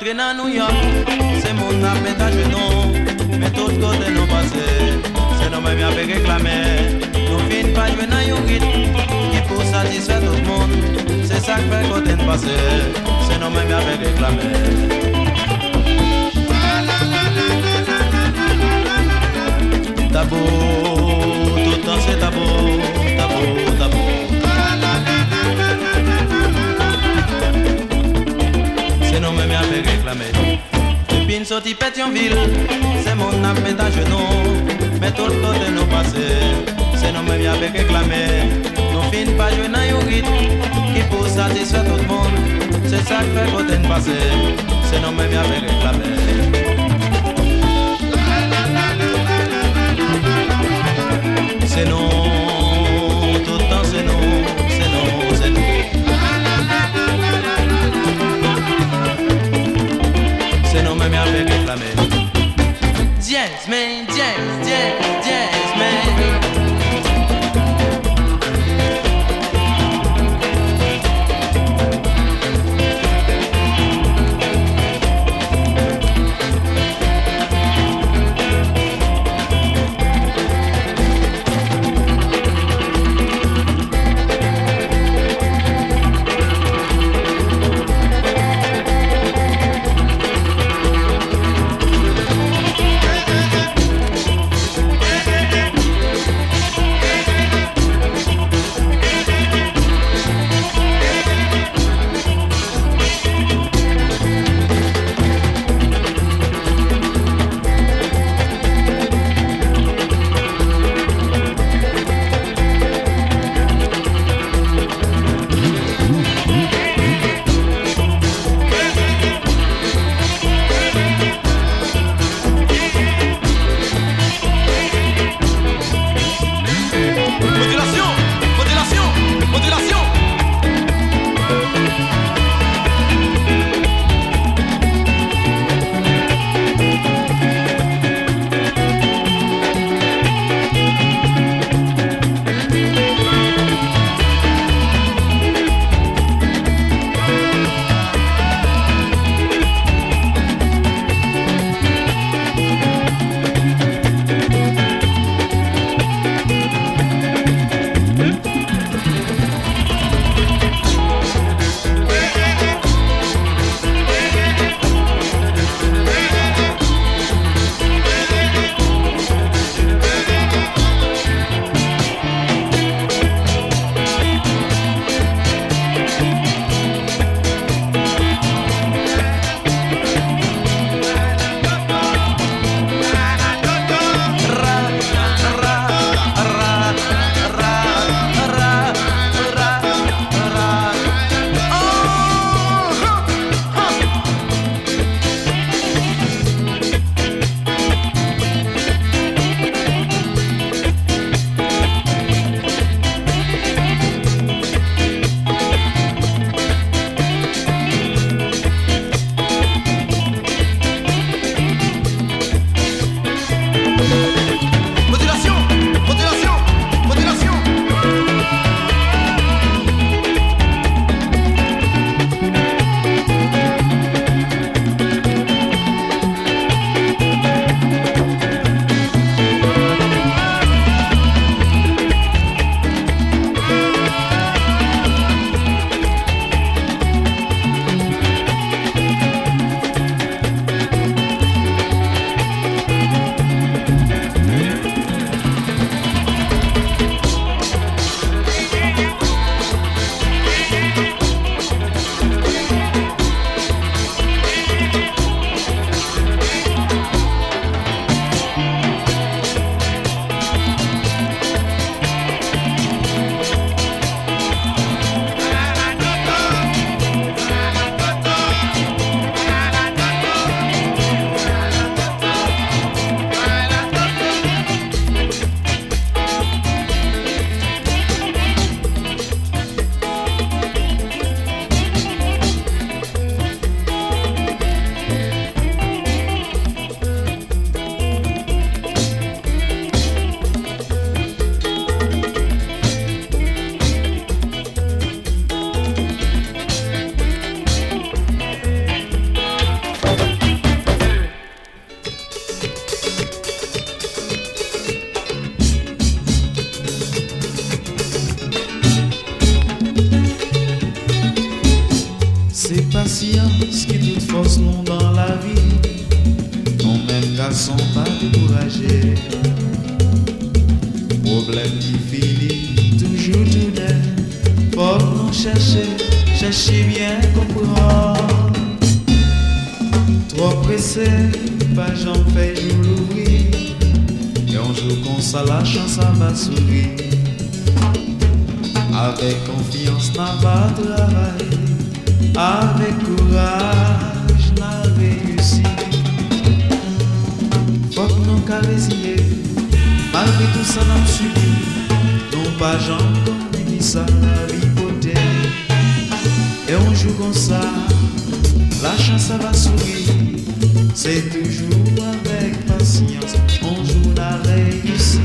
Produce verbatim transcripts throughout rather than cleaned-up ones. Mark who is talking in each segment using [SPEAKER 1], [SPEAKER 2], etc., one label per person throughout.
[SPEAKER 1] rentré dans New York, c'est mon appel à genoux. Mais tout côté nous passer, c'est nous même avec réclamer. Nous fin pas jouer dans un rythme qui pour satisfaire tout le monde. C'est ça que fait côté nous passer, c'est nous même avec réclamer. Tabou, tout le temps c'est tabou, tabou, tabou. C'est nous même avec réclamer. Depuis une sortie Pétionville, c'est mon appel à genoux. Mais tout le côté nous passer, c'est nous même avec réclamer. Nous fin pas jouer dans un rythme qui pour satisfaire tout le monde. C'est ça que fait côté nous passer, c'est nous même avec réclamer. C'est nous, tout le temps c'est nous, c'est nous, c'est nous. C'est nous même avec réclamer. Diez, mais diez, diez, diez, mais.
[SPEAKER 2] garçon pas découragé. Problème qui finit toujours tout net. Faut nous chercher, chercher bien comprendre. Trop pressé, pas j'en fais jour l'ouvrir. Et un jour qu'on ça la chance ça va sourire. Avec confiance n'a pas travail. Avec courage n'a réussi. Faut que nous caressions. Malgré tout ça n'a subi. Non pas j'en connais qui ça l'hypothèse. Et un jour comme ça, la chance ça va sourire. C'est toujours avec patience. Un jour on a réussi.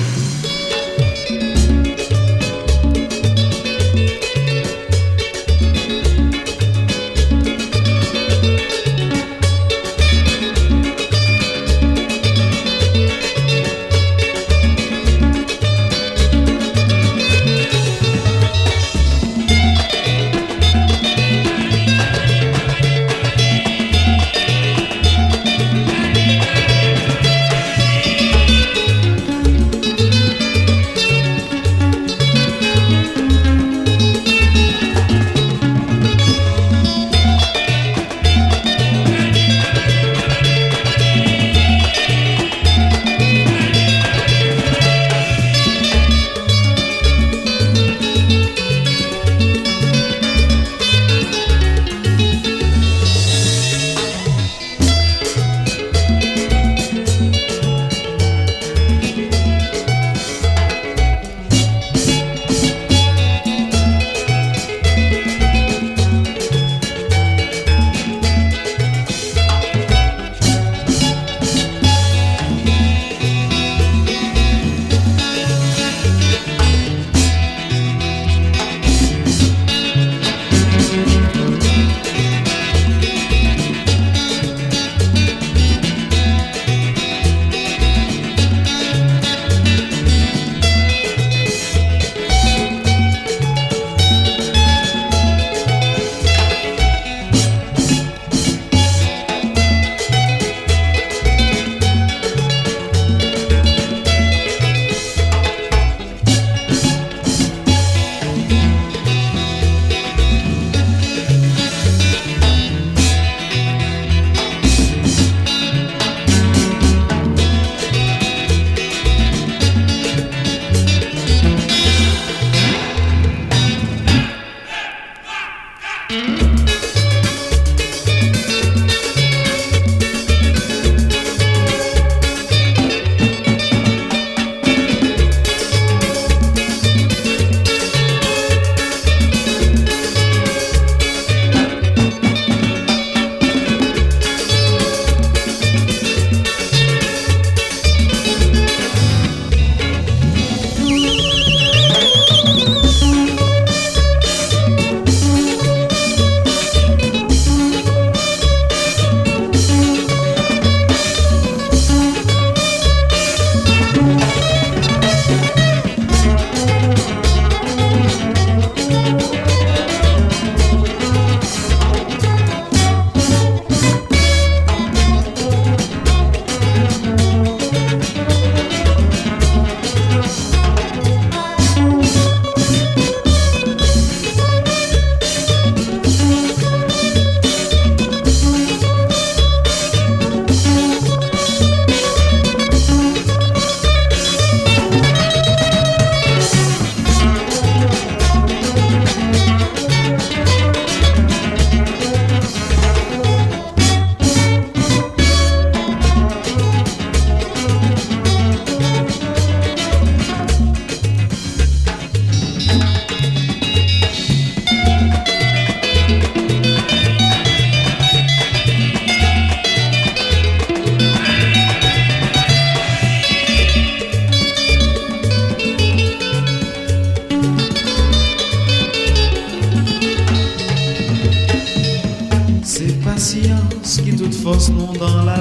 [SPEAKER 2] patience qui toute force non dans la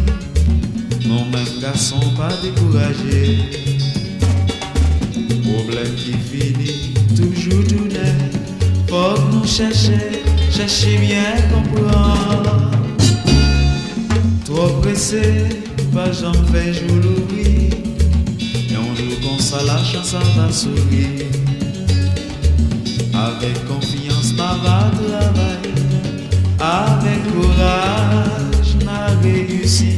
[SPEAKER 2] vie. Non même garçon pas découragé. Problème qui finit toujours tout net. Faut nous chercher, chercher bien comprendre. trop pressé, pas j'en fais jour l'oubli. Et on joue comme ça, la chance va sourire. Avec confiance, n'a va travailler. Avec courage, n'a réussi.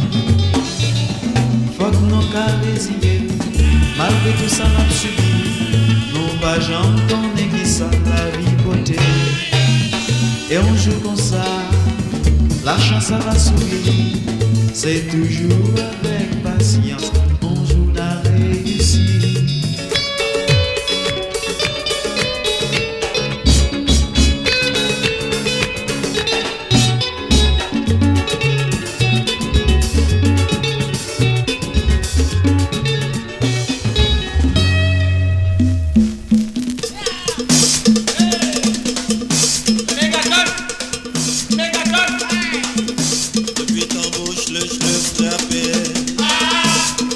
[SPEAKER 2] Faut que nous qu'à résigner, malgré tout ça n'a subi. Nous pas j'en connais qui ça la vie côté. Et on joue comme ça, la chance ça va sourire. C'est toujours avec patience, on joue la réussite.
[SPEAKER 1] Depuis ton bouche, le cheveu frappé.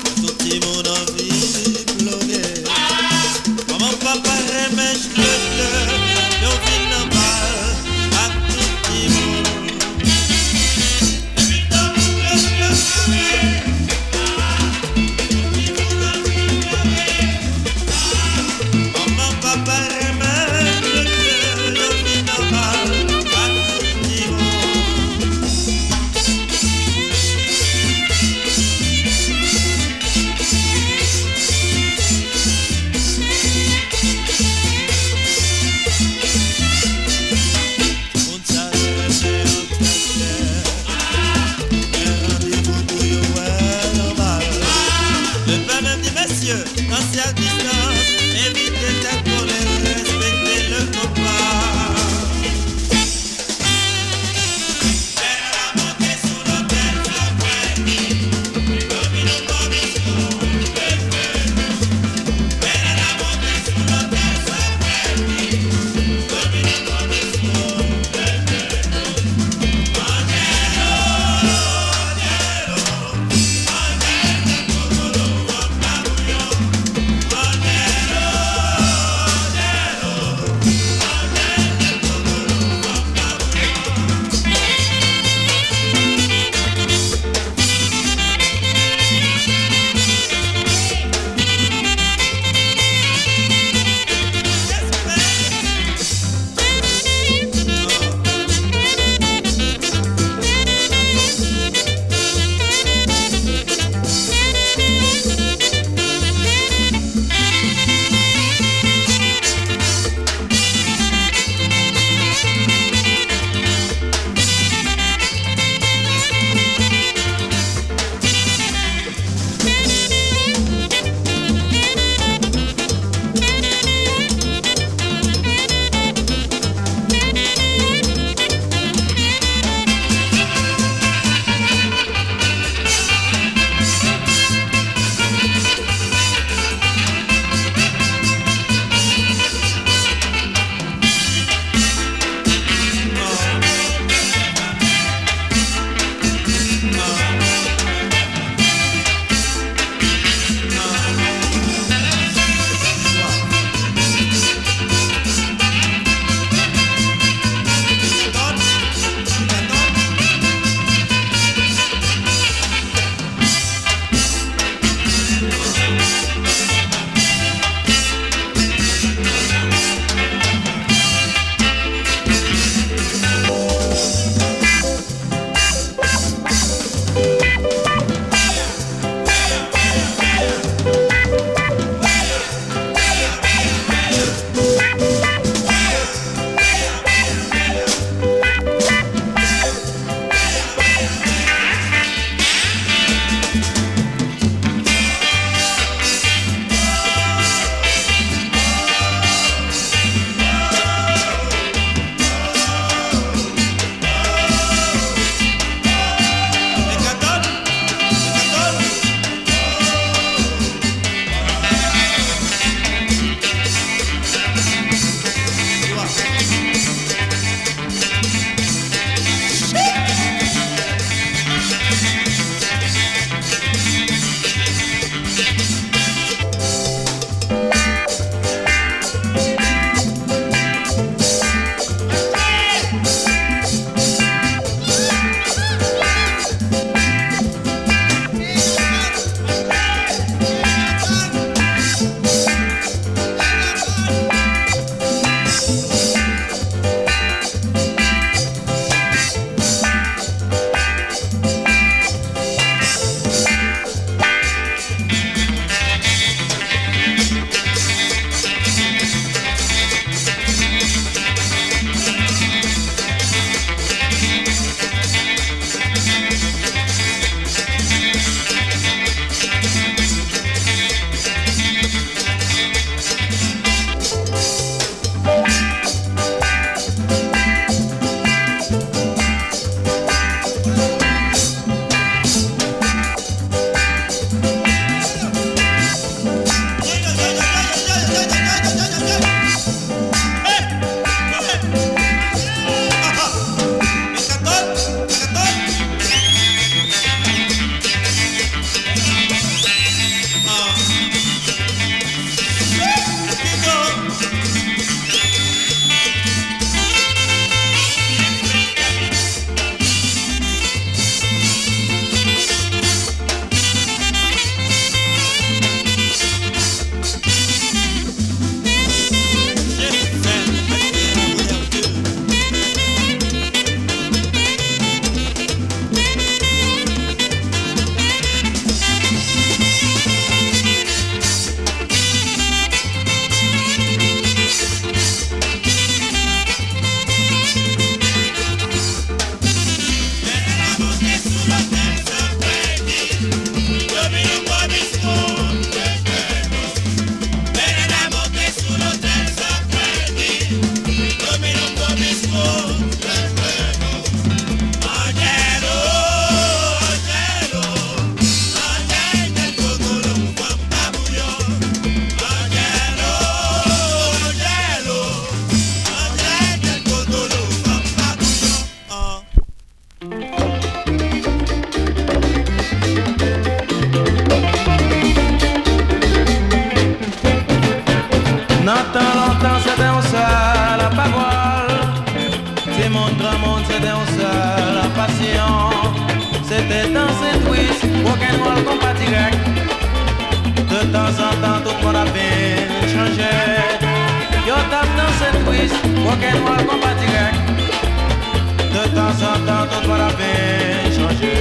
[SPEAKER 1] danser twist, rock'n'roll compas direct. De temps en temps, tout le monde a bien changé. Yo tap danser twist, rock'n'roll compas direct. De temps en temps, tout le monde a bien changé.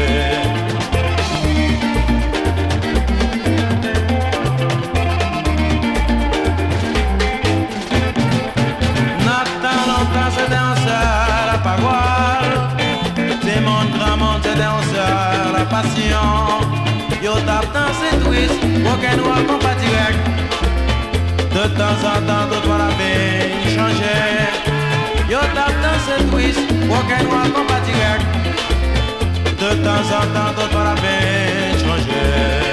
[SPEAKER 1] C'était un seul la parole. C'est mon grand monde, c'était un seul la passion. Yo tape dans ces twists, rock'n'roll compas direct. De temps en temps, tout va la vie changer. Yo tape dans ces twists, rock'n'roll compas direct. De temps en temps, tout va la vie changer.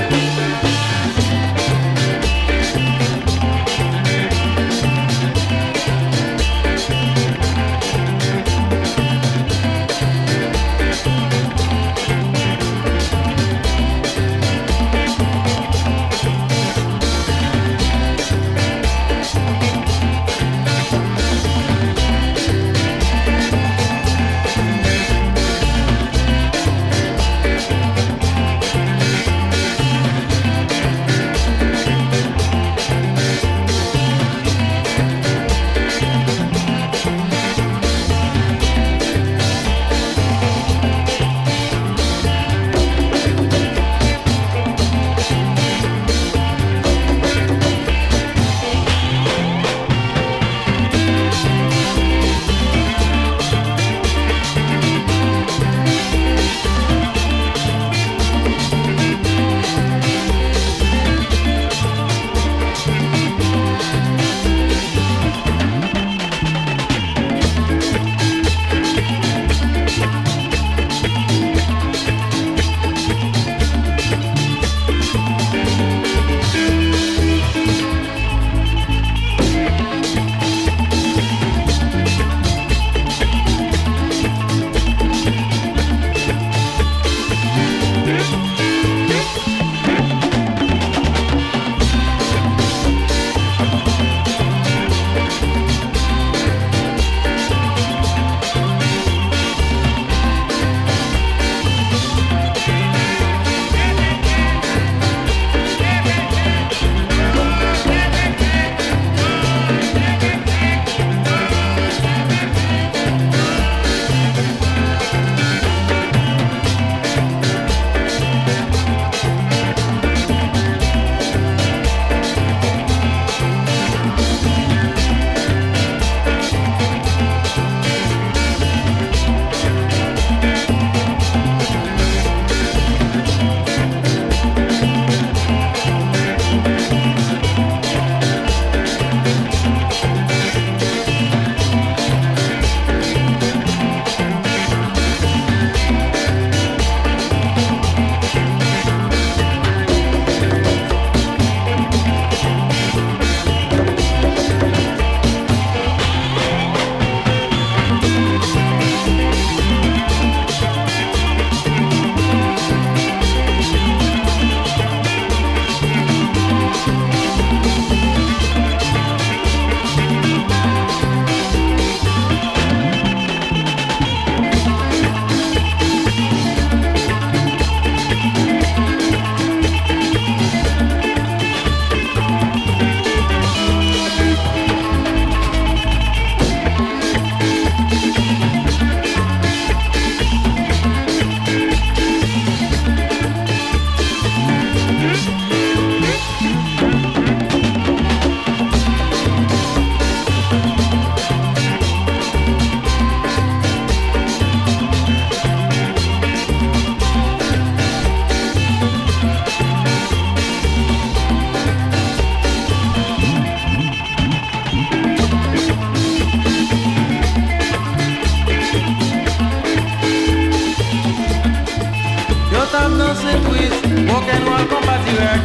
[SPEAKER 3] rock'n'roll compas direct.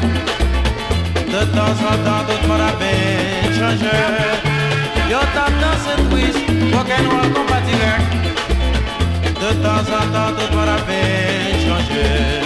[SPEAKER 3] De temps en temps, tout monde a bien changé. Yo tape dans ce twist, rock'n'roll compas direct. De temps en temps, tout monde a bien changé.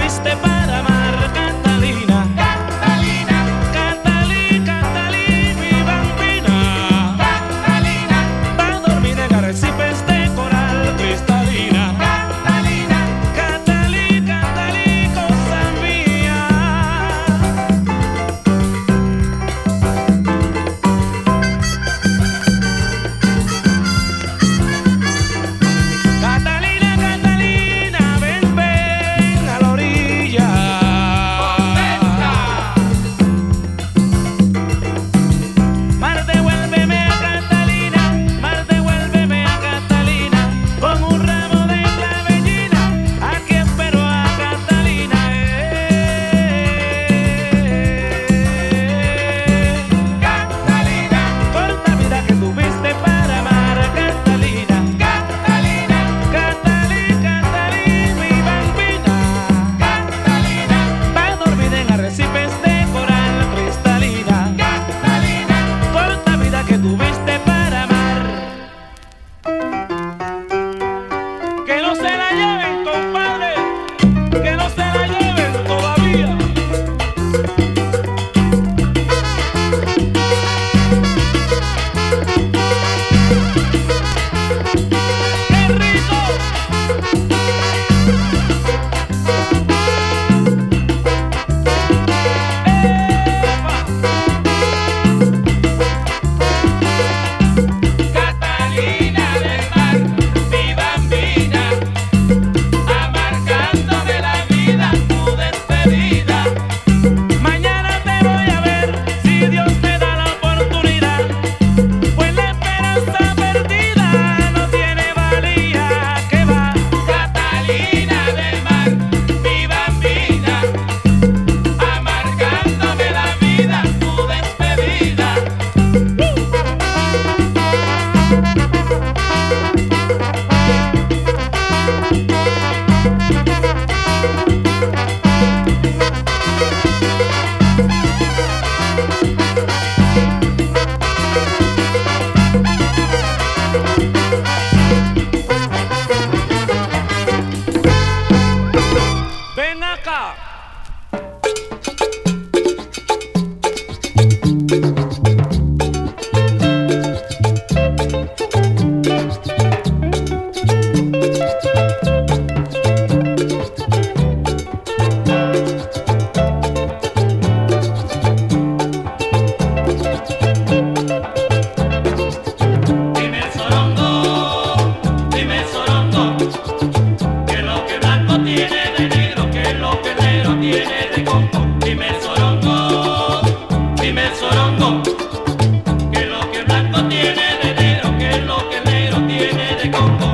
[SPEAKER 3] tuviste para amar, Catalina. Catalina, Catalina, Catalina, mi bambina. Catalina, para dormir en arrecifes de coral cristalina. Catalina, Catalina, Catalina, cosa mía. Catalina, Catalina, ven, ven a la orilla. Mar, devuélveme a Catalina, mar, devuélveme a Catalina, con un ramo de clavellina, aquí espero a Catalina. Eh. Catalina, corta vida que tuviste para amar, Catalina. Catalina, Catalina, Catalina, mi bambina. Catalina, para dormir en arrecifes de coral cristalina. Catalina, corta vida que tuviste para amar. Que no se la lleven, compadre, que no se la lleven todavía. ¡Qué rico! Catalina del mar, mi bambina, amargándome la vida, tu despedida. Mañana te voy a ver, si Dios me da la oportunidad, pues la esperanza perdida no tiene valía. Que va, Catalina del mar, mi bambina, amargándome la vida, tu despedida. Ven acá. Dime sorongo, dime sorongo, que lo que blanco tiene de negro, que lo que negro tiene de congo. Dime sorongo, dime sorongo, que lo que blanco tiene de negro, que lo que negro tiene de congo.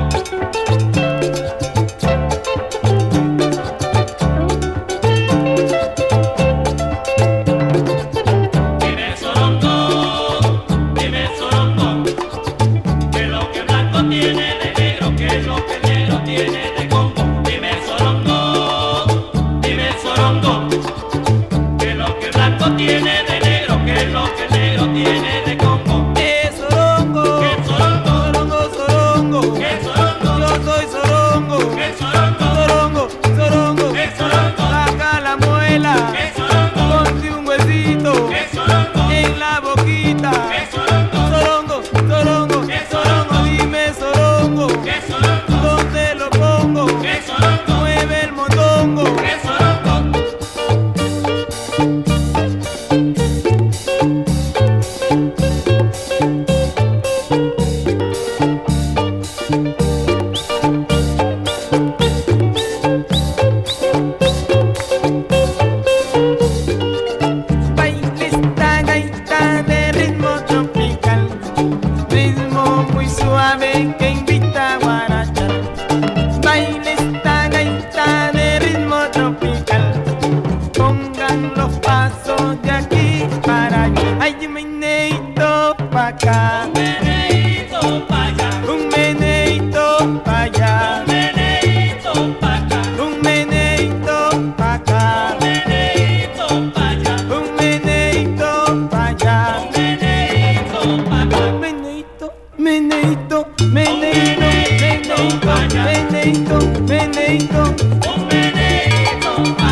[SPEAKER 3] Dime sorongo, dime sorongo, que lo que blanco tiene de negro, que lo que negro tiene de congo. Dime sorongo, dime sorongo, que lo que blanco tiene de negro, que lo que negro tiene de congo.
[SPEAKER 4] Eh, sorongo,
[SPEAKER 3] ¿Qué sorongo?
[SPEAKER 4] sorongo, sorongo,
[SPEAKER 3] ¿Qué sorongo?
[SPEAKER 4] yo soy sorongo,
[SPEAKER 3] ¿Qué sorongo?
[SPEAKER 4] sorongo, sorongo,
[SPEAKER 3] ¿Qué sorongo?
[SPEAKER 4] saca la muela,
[SPEAKER 3] ¿Qué sorongo?
[SPEAKER 4] ponte un huesito
[SPEAKER 3] ¿Qué sorongo?
[SPEAKER 4] en la boquita,
[SPEAKER 3] ¿Qué sorongo?
[SPEAKER 4] sorongo, sorongo,
[SPEAKER 3] ¿Qué
[SPEAKER 4] sorongo,
[SPEAKER 3] sorongo?
[SPEAKER 4] dime sorongo,
[SPEAKER 3] ¿Qué sorongo?
[SPEAKER 4] ¿dónde lo pongo?
[SPEAKER 3] ¿Qué sorongo?
[SPEAKER 4] Mueve el mondongo.
[SPEAKER 3] ¿Qué sorongo?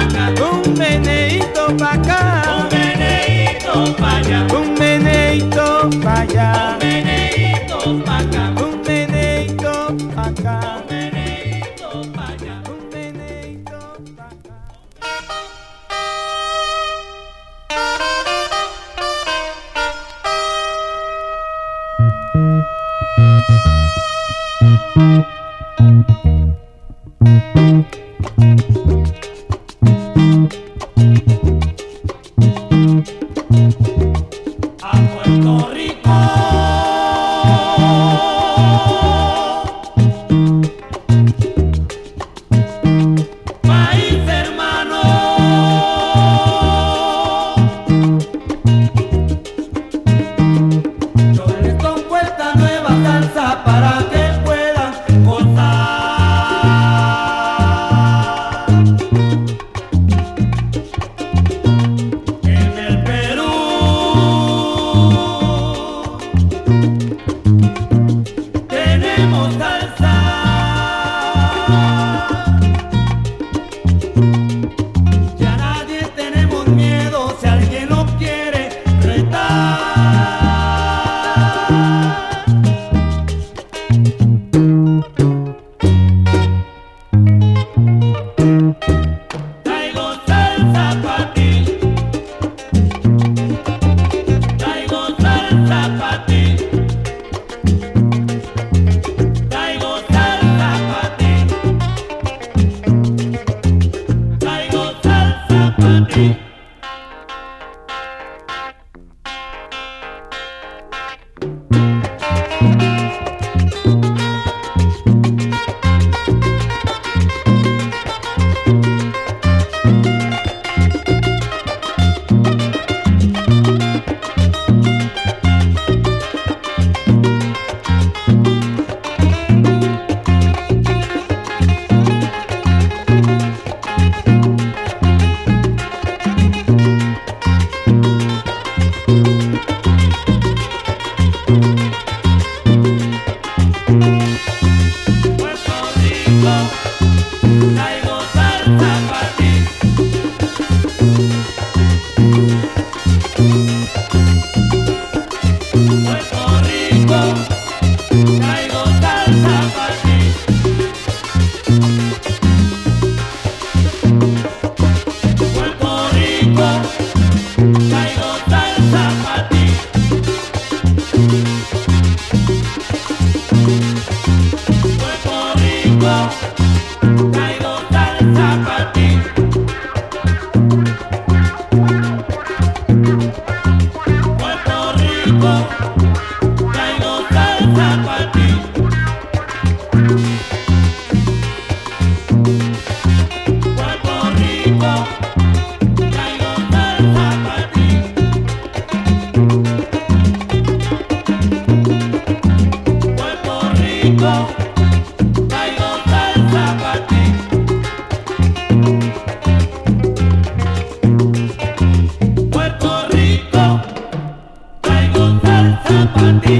[SPEAKER 4] Un meneíto pa' acá,
[SPEAKER 5] un meneíto pa' allá,
[SPEAKER 4] un meneíto pa' allá,
[SPEAKER 5] un meneíto pa' acá,
[SPEAKER 4] un meneíto pa' acá,
[SPEAKER 5] un meneíto pa' allá.
[SPEAKER 4] un meneíto pa' acá.
[SPEAKER 5] A Puerto Rico, país hermano, yo les compuesta nueva salsa para que puedan gozar. En el Perú tenemos salsa, ya nadie tenemos miedo si alguien lo quiere retar. Traigo salsa pa' ti, traigo salsa pa' ti, traigo salsa pa' ti, traigo salsa pa' ti. Puerto Rico, traigo salsa pa' ti. Puerto Rico, traigo salsa pa' ti. Puerto Rico, traigo salsa pa' ti. Puerto Rico, traigo salsa pa' ti. Puerto Rico, traigo salsa pa' ti. Puerto Rico, traigo salsa pa' ti. Puerto Rico, traigo salsa pa' ti. Puerto Rico, traigo salsa pa' ti.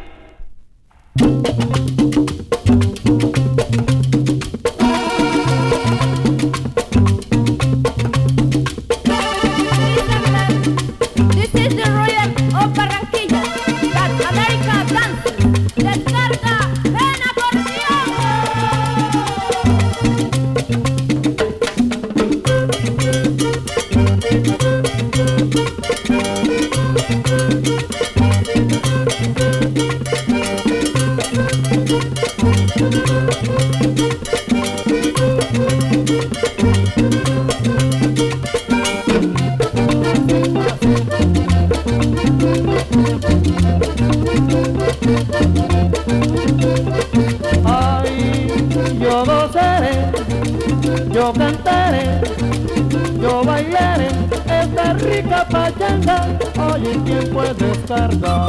[SPEAKER 6] This is the Royal of Barranquilla, that America dancing. Descarga en acordeón.
[SPEAKER 5] Ay, yo gozaré, yo cantaré, yo bailaré esta rica pachanga. Oye, ¿quién puede descargar?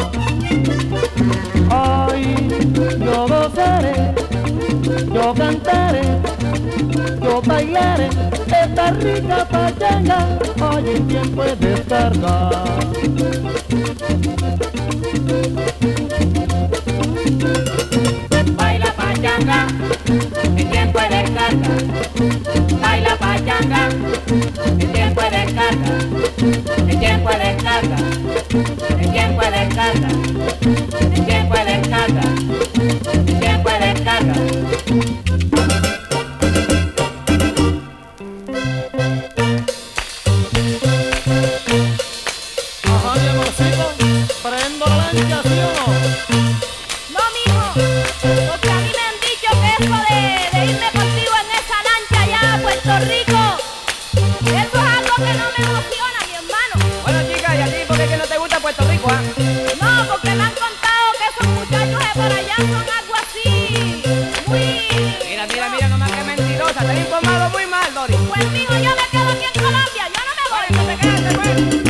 [SPEAKER 5] Ay, yo gozaré, yo cantaré, yo bailaré esta rica pachanga. Oye, ¿quién puede descargar?
[SPEAKER 6] Baila pachanga, ¿quién puede descargar? Baila pachanga,
[SPEAKER 7] ¿De quién fue la descarga? ¿De quién fue la descarga? ¿De quién fue la descarga? ¿De quién fue la descarga?
[SPEAKER 5] ¿Prendo la lancha, sí o no?
[SPEAKER 6] No, mijo, porque a mí me han dicho que eso de, de irme contigo en esa lancha allá a Puerto Rico, eso es algo que no me emociona, mi hermano.
[SPEAKER 7] Bueno, chica, ¿y a ti por qué que no te gusta Puerto Rico, ah?
[SPEAKER 6] No, porque me han contado que esos muchachos de por allá son algo así, muy...
[SPEAKER 7] Mira, mira, mira, nomás que mentirosa, te he informado muy mal, Dori.
[SPEAKER 6] Pues, mijo, yo me quedo aquí en Colombia, yo no me voy.
[SPEAKER 7] Bueno, te quedaste, pues.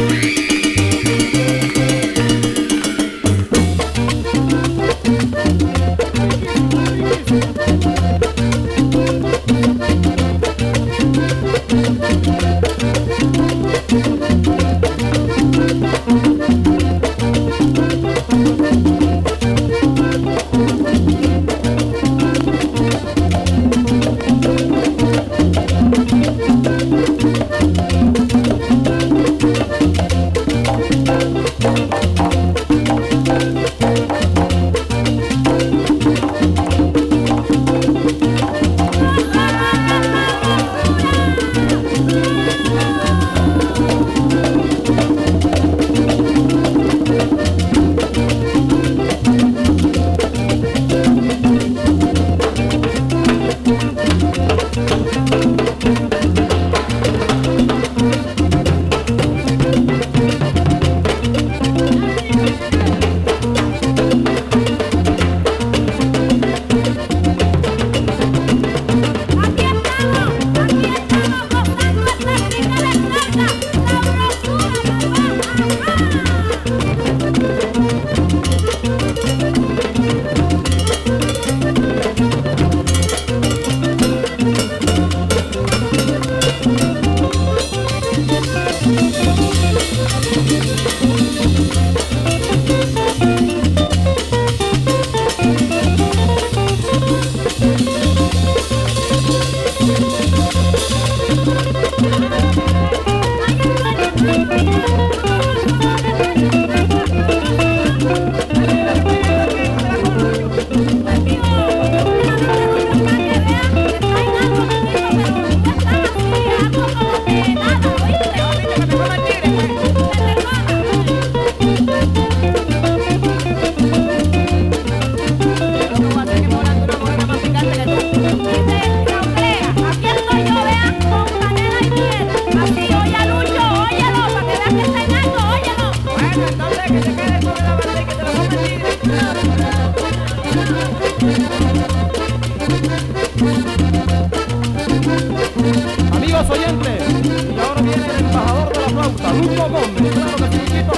[SPEAKER 5] Amigos oyentes, y ahora viene el embajador de la flauta, Lucho Gómez. Claro que sí, Luchito.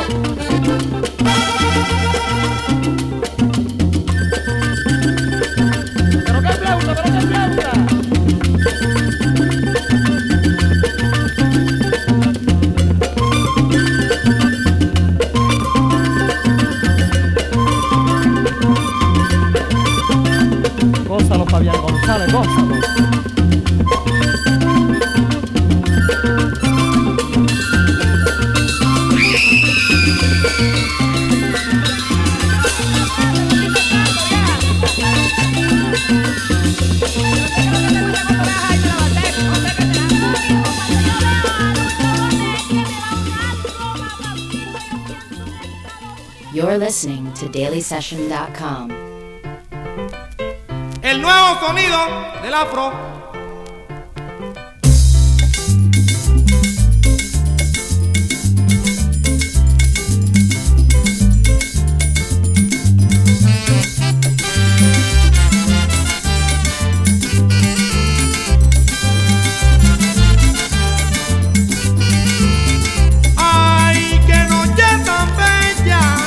[SPEAKER 5] Pero qué flauta, pero qué flauta. Gózalo, Fabián González, gózalo.
[SPEAKER 8] You're listening to daily session dot com.
[SPEAKER 3] El nuevo sonido del afro. Ay, que noche tan bella.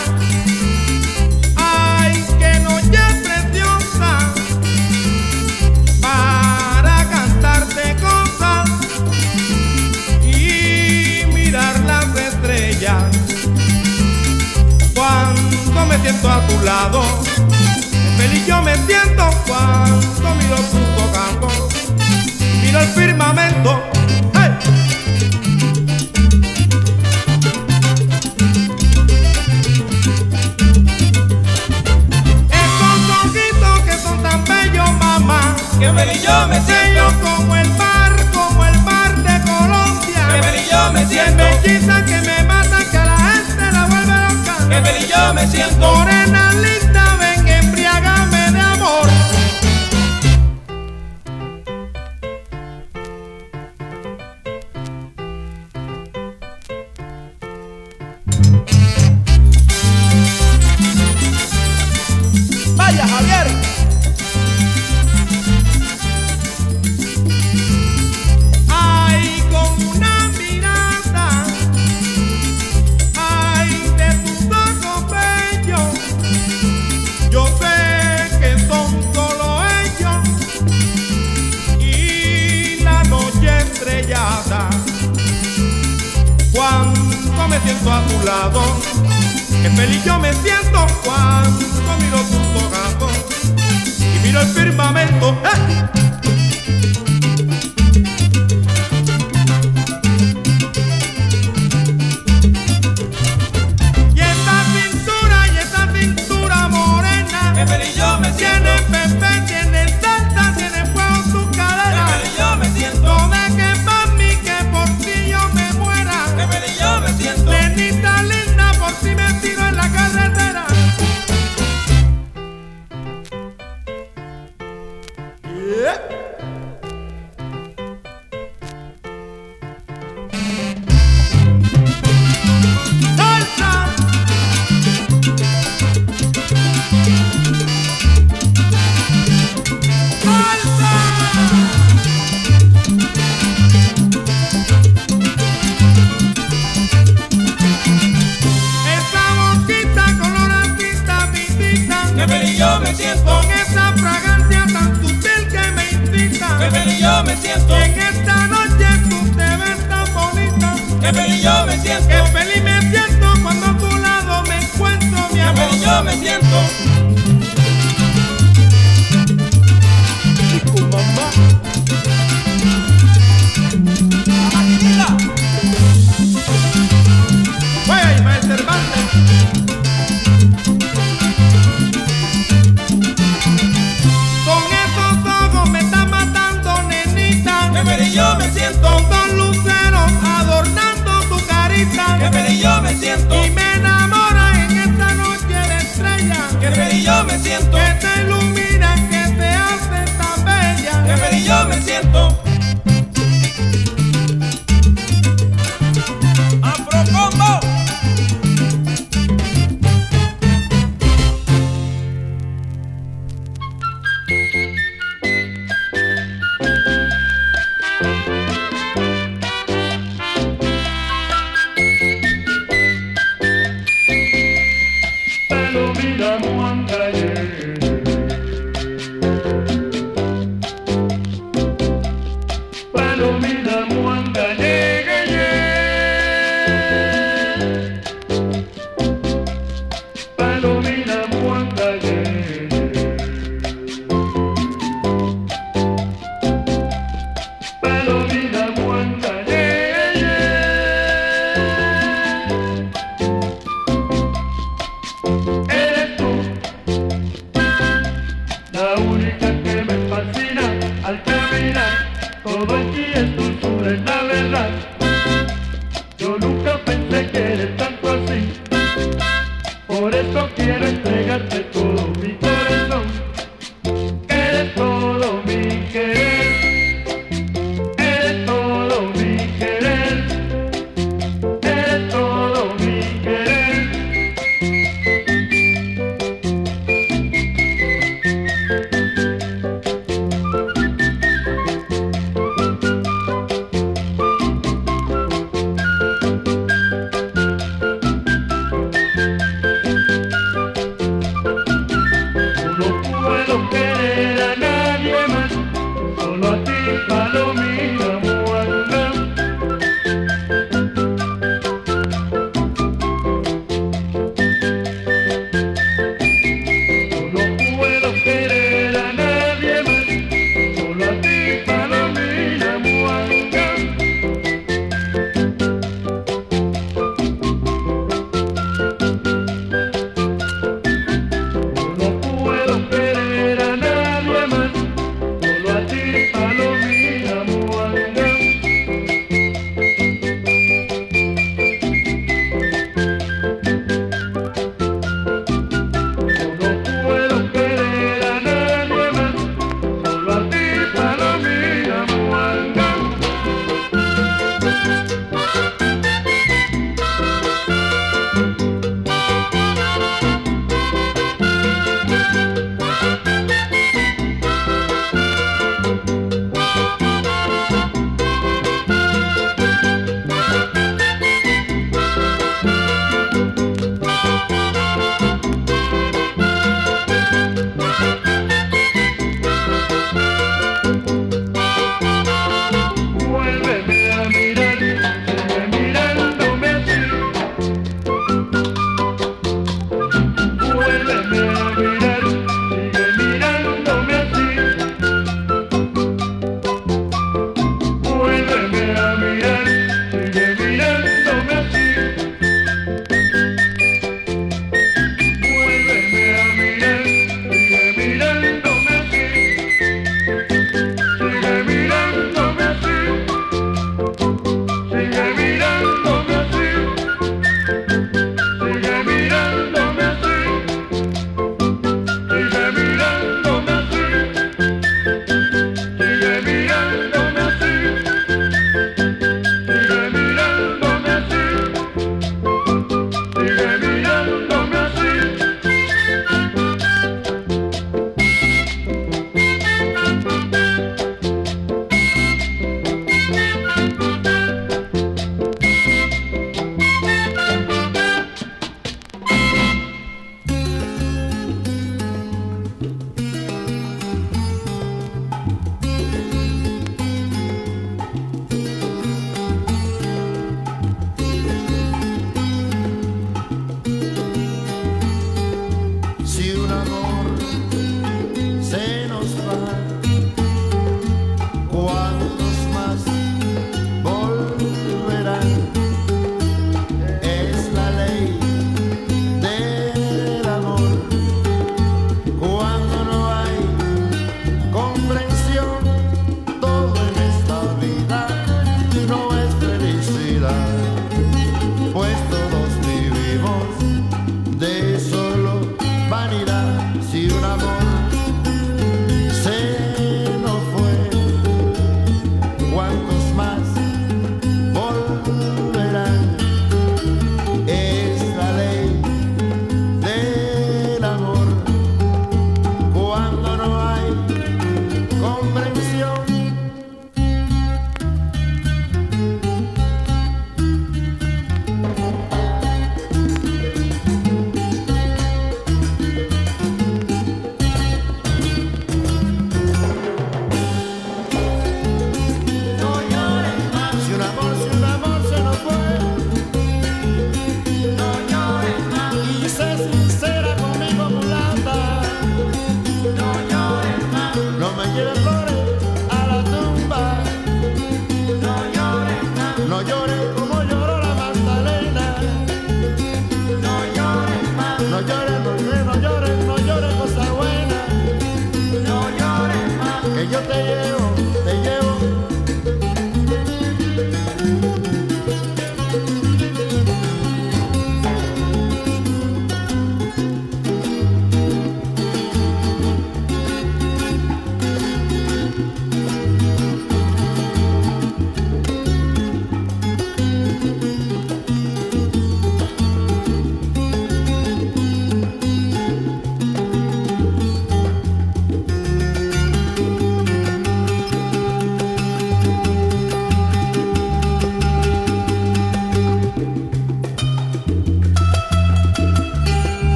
[SPEAKER 3] Ay, que noche preciosa. Para cantarte cosas y mirar las estrellas. Cuando me siento a tu lado, feliz yo me siento cuando miro tus ojos, miro el firmamento. ¡Hey! yo me siento.
[SPEAKER 9] Morena linda, ven, embriágame de amor.
[SPEAKER 3] Vaya, Javier.
[SPEAKER 9] Ay, con una mirada, ay, de tus ojos bellos, yo sé que son solo ellos, y la noche estrellada, cuando me siento a tu lado, qué feliz yo me siento cuando miro tus ojos y miro el firmamento. ¡Eh! Y esa cintura, y esa cintura morena,
[SPEAKER 3] Qué feliz yo me siento.
[SPEAKER 9] tiene pepe, tiene salsa, tiene fuego tu
[SPEAKER 3] Qué
[SPEAKER 9] cadera.
[SPEAKER 3] feliz yo me siento.
[SPEAKER 9] No dejes pa' mí que por ti yo me muera.
[SPEAKER 3] Qué feliz yo me siento.
[SPEAKER 9] Nenita linda, por ti me tiro en la carretera. Yeah. Salsa. Salsa. Esa boquita coloradita, pitita,
[SPEAKER 3] Qué feliz yo me siento.
[SPEAKER 9] con esa fragancia tan sutil que me incita.
[SPEAKER 3] Qué feliz yo me siento.
[SPEAKER 9] Y en esta noche tú te ves tan bonita.
[SPEAKER 3] Qué feliz yo me siento.
[SPEAKER 9] Qué feliz me siento cuando a tu lado me encuentro, mi
[SPEAKER 3] Qué
[SPEAKER 9] amor.
[SPEAKER 3] feliz yo me siento.
[SPEAKER 9] Y con mamá.
[SPEAKER 3] La maquinita.
[SPEAKER 9] Vaya, Ismael Cervantes. Con esos ojos me está matando, nenita.
[SPEAKER 3] Qué feliz yo me siento.
[SPEAKER 9] Con dos luceros adornando tu carita.
[SPEAKER 3] Qué feliz yo me siento.
[SPEAKER 9] Y me enamora en esta noche de estrella.
[SPEAKER 3] Qué feliz yo me siento.
[SPEAKER 9] Que te iluminan, que te hacen tan bella.
[SPEAKER 3] Qué feliz yo me siento. Afrocombo.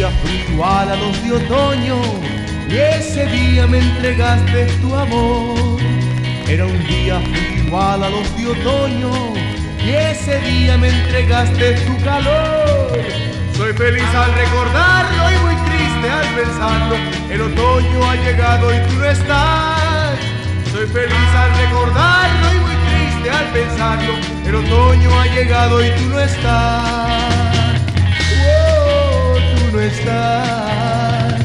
[SPEAKER 10] día frío igual a los de otoño, y ese día me entregaste tu amor. Era un día frío igual a los de otoño, y ese día me entregaste tu calor. Soy feliz al recordarlo y muy triste al pensarlo. El otoño ha llegado y tú no estás. Soy feliz al recordarlo y muy triste al pensarlo. El otoño ha llegado y tú no estás. Oh, tú no estás.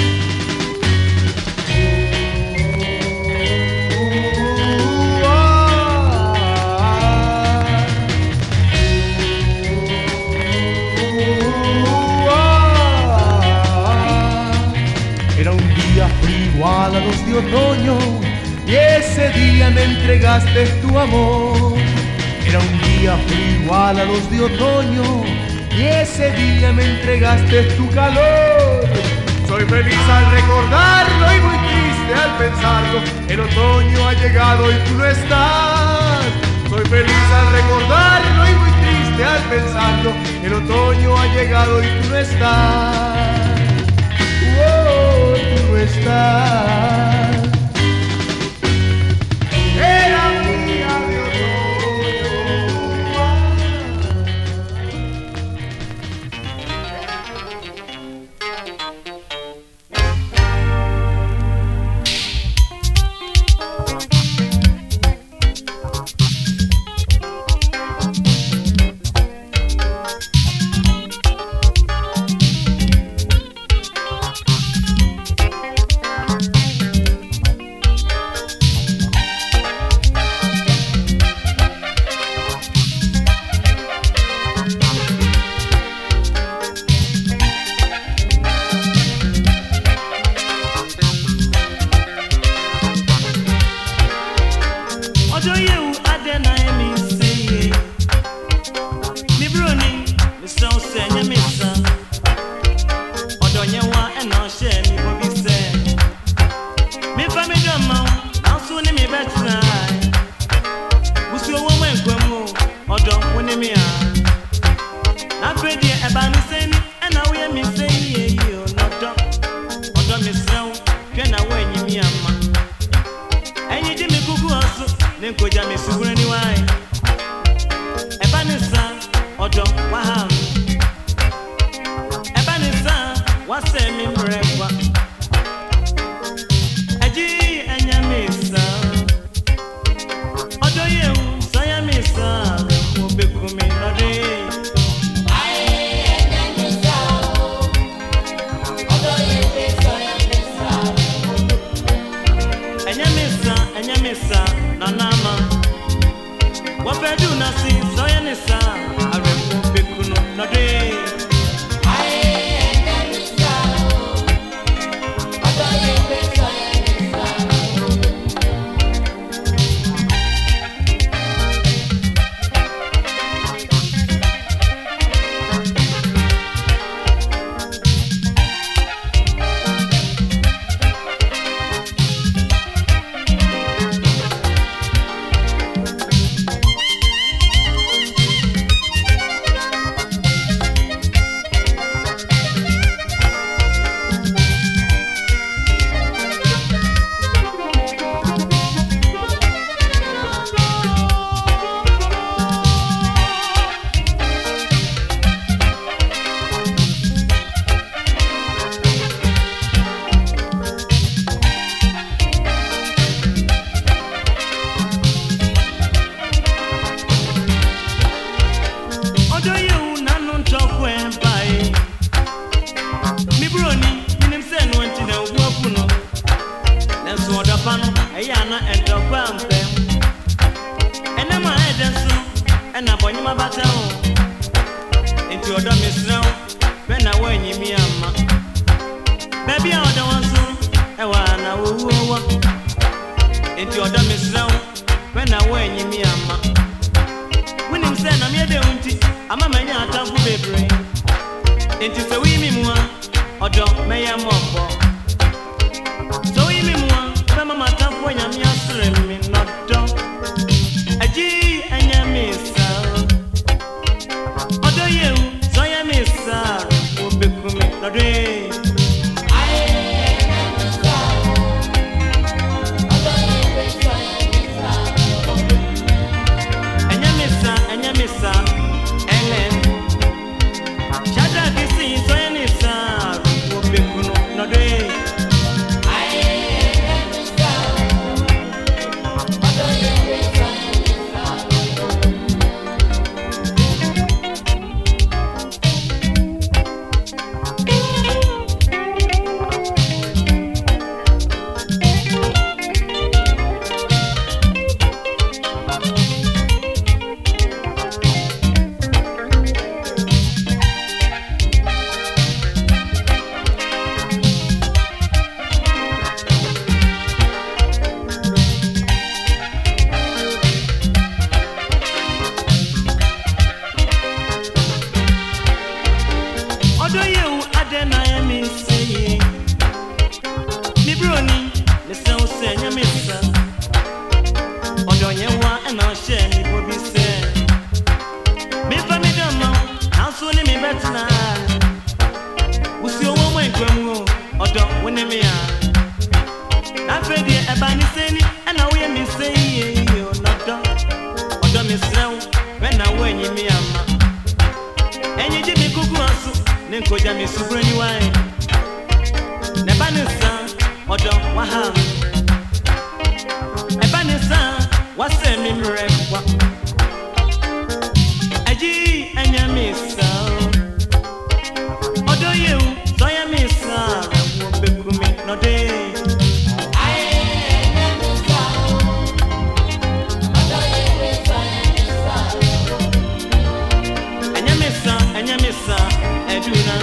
[SPEAKER 10] Igual a los de otoño, y ese día me entregaste tu amor. Era un día frío igual a los de otoño, y ese día me entregaste tu calor. Soy feliz al recordarlo y muy triste al pensarlo. El otoño ha llegado y tú no estás. Soy feliz al recordarlo y muy triste al pensarlo. El otoño ha llegado y tú no estás. Oh, tú no estás. Era un día de
[SPEAKER 5] Madrid.
[SPEAKER 3] Nenkoja mi subrani wine. Nebanisa odo waham. Ebanisa wase mi mrekwa. Aji anya misa. Odo you soya misa. Wobekumi no day. Anyamisa, Eduna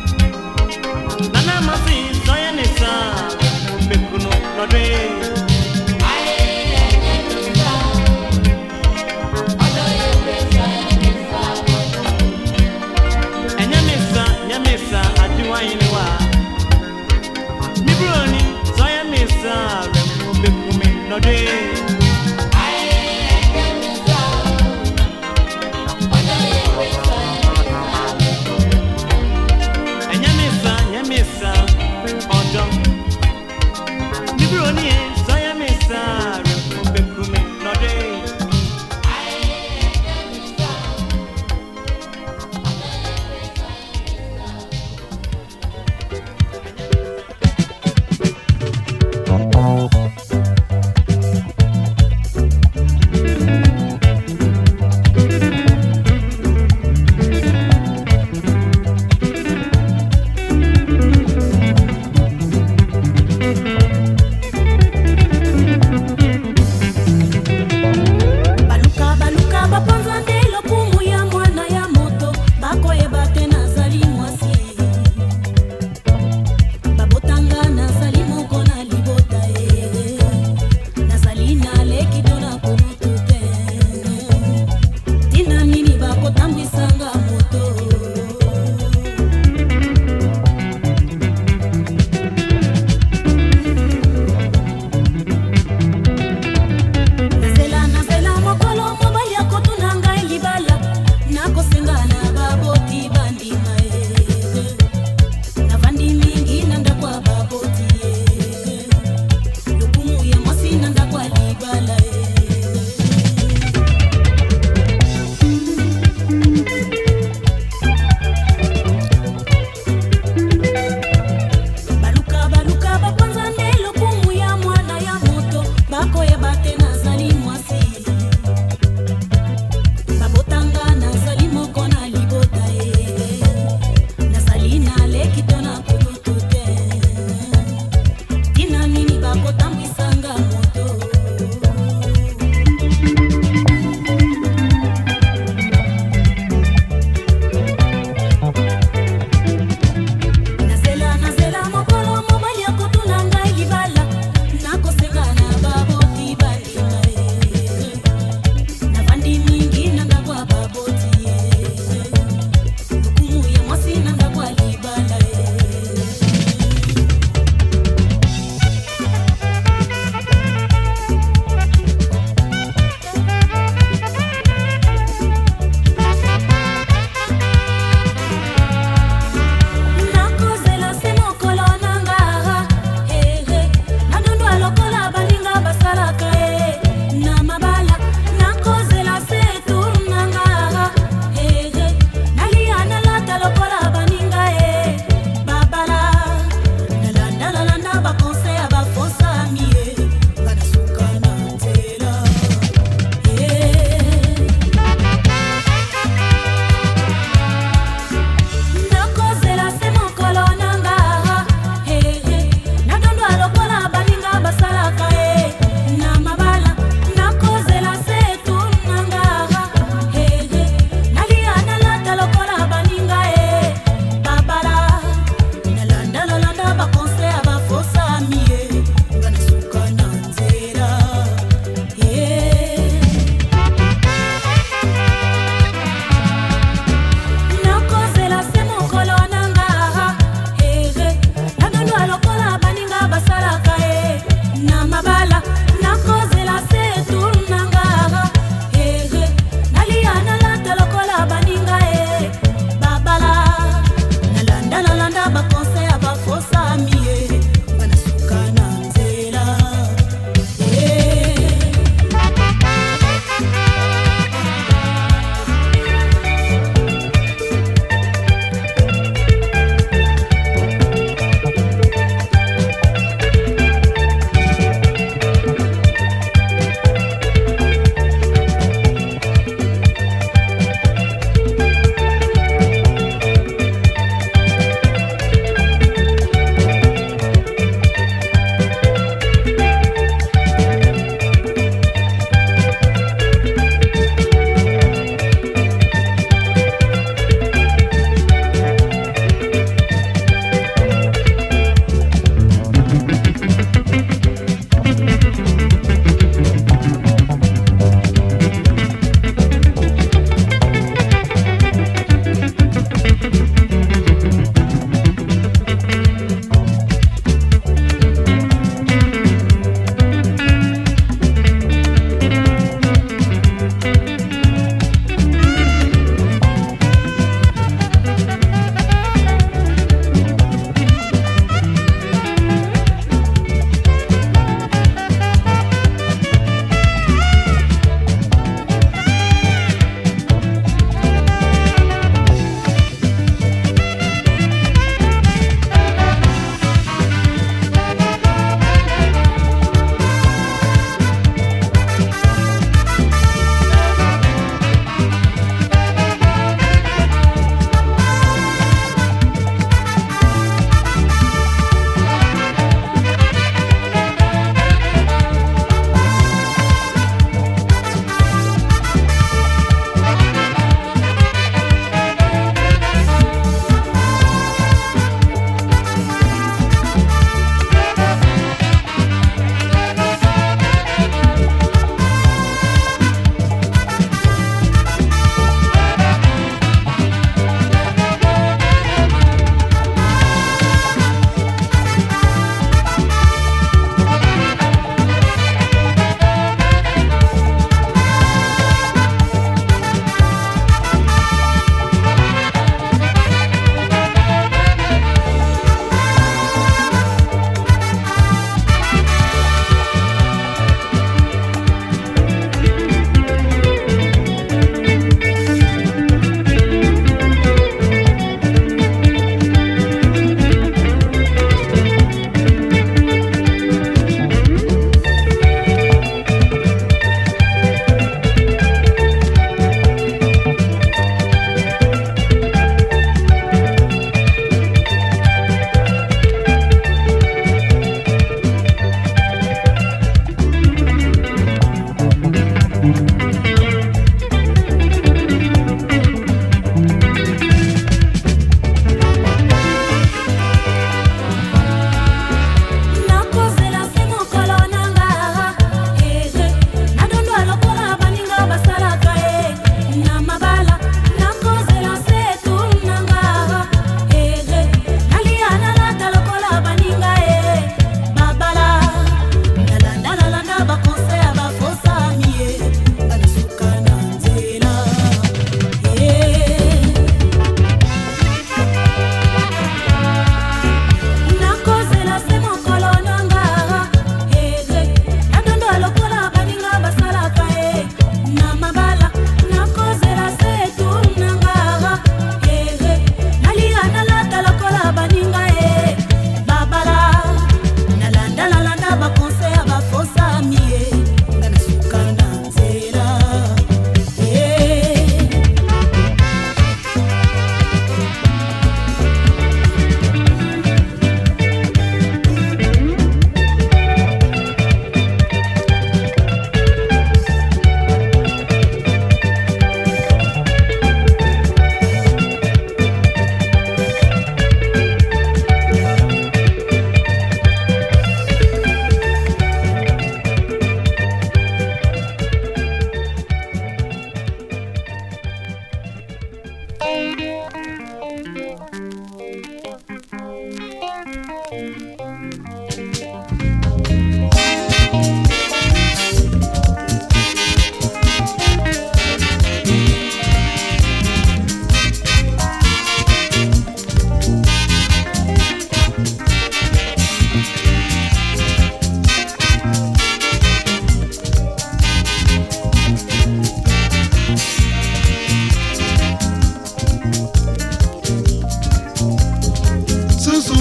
[SPEAKER 3] Nana Masi, Soyanisa, Bekuno, Node. Anyamisa, Nyamisa, Adua Inewa Nibroni, Soyanisa, Bekumi, Node.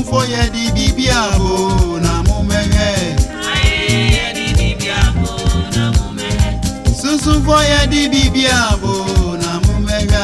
[SPEAKER 2] fo ye di bibiabo na mumege.
[SPEAKER 11] Aye di bibiabo na mumege.
[SPEAKER 2] Susu fo ye di bibiabo na mumege.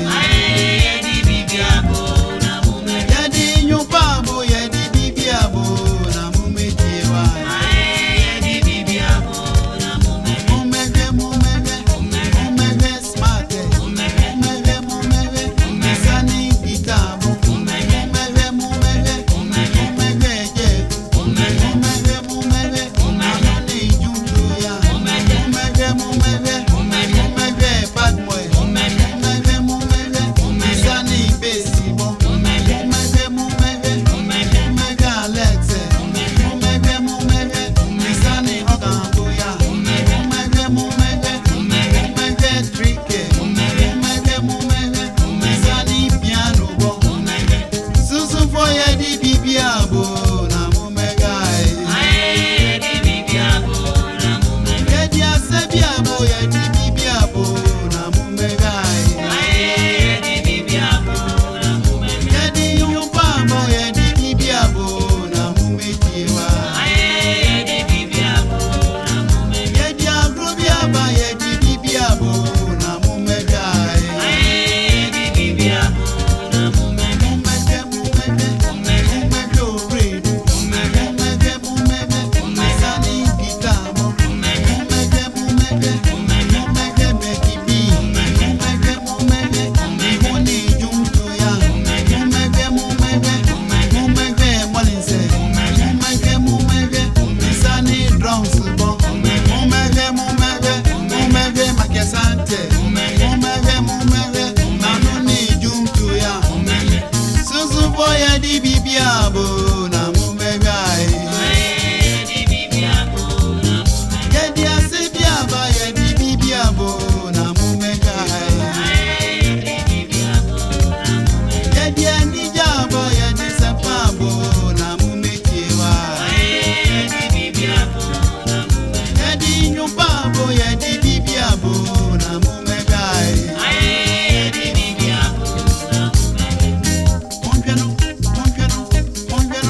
[SPEAKER 11] Aye di bibiabo na mumege.
[SPEAKER 2] Ye di nyupabo ye di bibiabo na mumejewa.
[SPEAKER 11] Aye di bibiabo na mumege.
[SPEAKER 2] Mumege mumege mumege smart. Mumege mumege sani gitabo. Mumege mumege mumege je. Mumege mumege anani junjuya. Mumege mumege mumege bad boy. Mumege mumege sani besibo. Mumege mumege mumege Alex. Mumege mumege sani ogamboya. Mumege mumege mumege trike. Mumege mumege sani piano bo. Susu fo ye di bibiabo na mumega.
[SPEAKER 11] Aye di bibiabo na mumege.
[SPEAKER 2] Ye di asebiabo ye di bibiabo na mumega.
[SPEAKER 11] Aye di bibiabo na mumege.
[SPEAKER 2] Ye di nyupabo ye di bibiabo na mumejiwa.
[SPEAKER 11] Aye di bibiabo na mumege.
[SPEAKER 2] Ye di agrobiaba ye di bibiabo na mumega.
[SPEAKER 11] Aye di bibiabo na mumege.
[SPEAKER 2] Mumege mumege mumege oredu. Mumege mumege sani gitabo. Mumege mumege mumege mekibi. Mumege mumege muni juntoya. Mumege mumege mumege molinse. Mumege mumege sani drums bo. Mumege mumege mumege makesante. Mumege mumege nanuni juntoya. Susu boya di bibiabo na mumega.
[SPEAKER 11] Aye di bibiabo na mumege.
[SPEAKER 2] Ye di asebiaba ye di bibiabo na mumega.
[SPEAKER 11] Aye di bibiabo na mumege.
[SPEAKER 2] Ye di andijabo ye di sepabo na mumejewa.
[SPEAKER 11] Aye di bibiabo na mumege.
[SPEAKER 2] Ye di nyupabo ye di bibiabo na mumega.
[SPEAKER 11] Aye di bibiabo na mumege.
[SPEAKER 2] Mon piano, mon piano, mon piano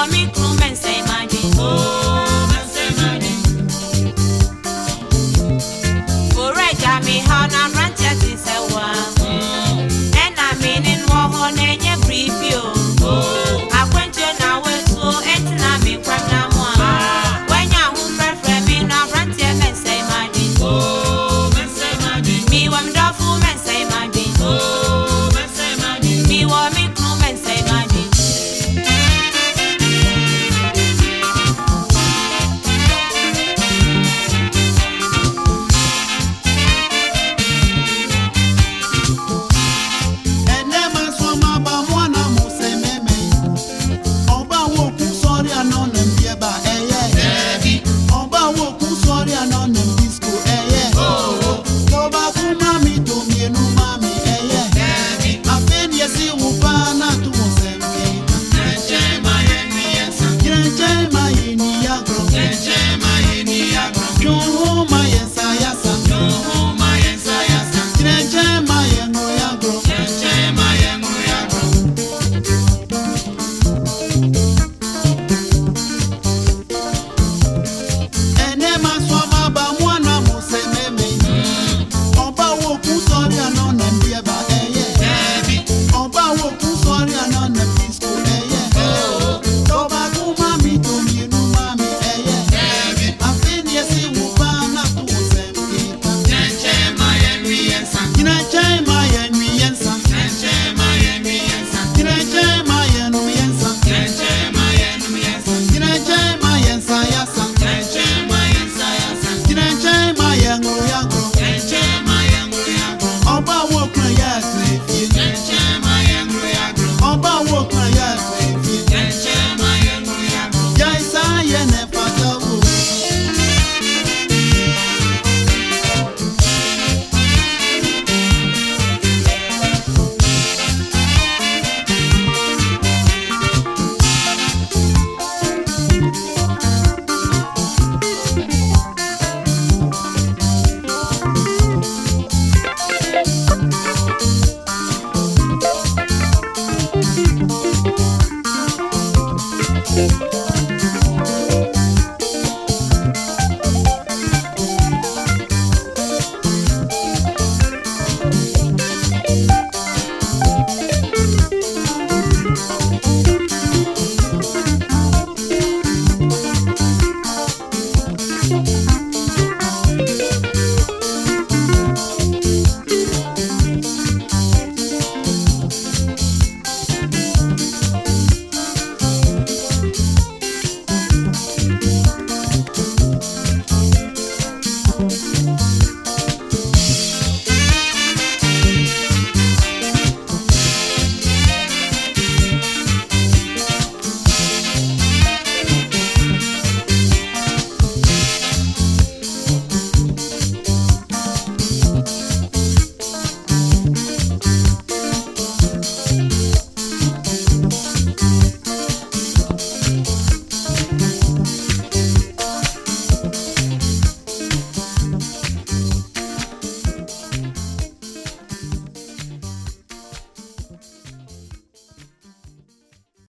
[SPEAKER 12] Thank you.